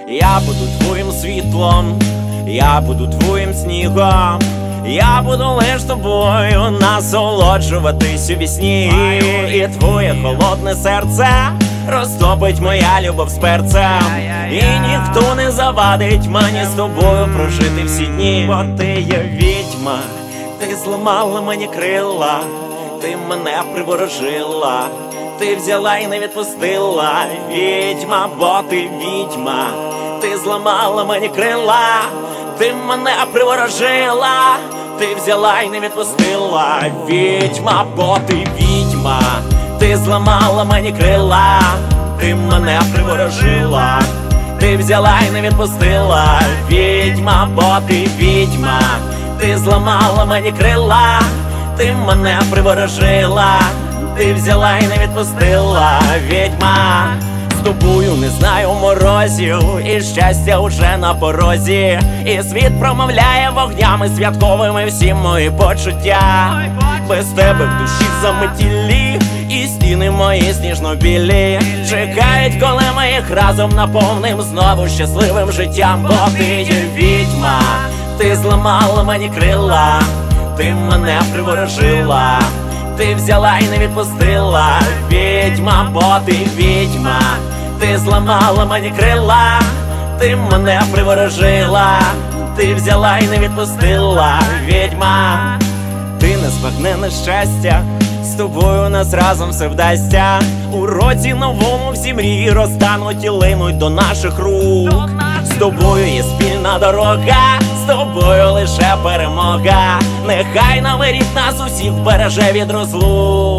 Я буду твоїм світлом, я буду твоїм снігом, я буду лиш тобою насолоджуватись у вісні. І твоє холодне серце розтопить моя любов з перцем. І ніхто не завадить мені з тобою прожити всі дні. Бо ти є відьма, ти зламала мені крила, ти мене приворожила, ти взяла і не відпустила. Відьма, бо ти відьма, ти зламала мені крила, ти мене приворожила, ти взяла і не відпустила. Відьма, бо ти відьма, ти зламала мені крила, ти мене приворожила, ти взяла і не відпустила. Відьма, бо ти відьма, ти зламала мені крила, ти мене приворожила, ти взяла і не відпустила. Відьма, з тобою не знаю морозів, і щастя уже на порозі, і світ промовляє вогнями святковими всі мої почуття. Без тебе в душі заметілі, і стіни мої сніжно-білі чекають, коли ми їх разом наповним знову щасливим життям. Бо ти є відьма, ти зламала мені крила, ти мене приворожила, ти взяла і не відпустила. Відьма, бо ти відьма, ти зламала мені крила, ти мене приворожила, ти взяла і не відпустила. Відьма, ти незбагненне щастя, з тобою нас разом все вдасться. У році новому всі мрії розтануть і линуть до наших рук. З тобою є спільна дорога, з тобою лише перемога. Нехай новий рік нас усіх береже від розлук.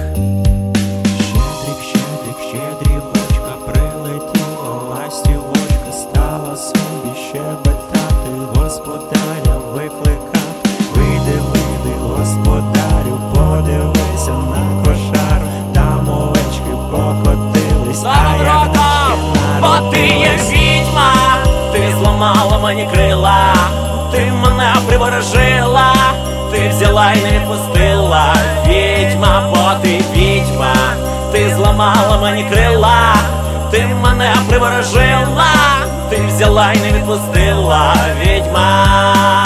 Щедрик, щедрик, щедрівочка, прилетіла ластівочка, стала собі щебетати, господаря викликати. Вийди, вийди, господарю, подивися на кошару, там овечки покотились, а я бо ти є відьма, ти зламала мені крила, ти мене приворожила, ти взяла і не відпустила. Відьма, бо ти відьма, ти зламала мені крила, ти мене приворожила, ти взяла і не відпустила. Відьма.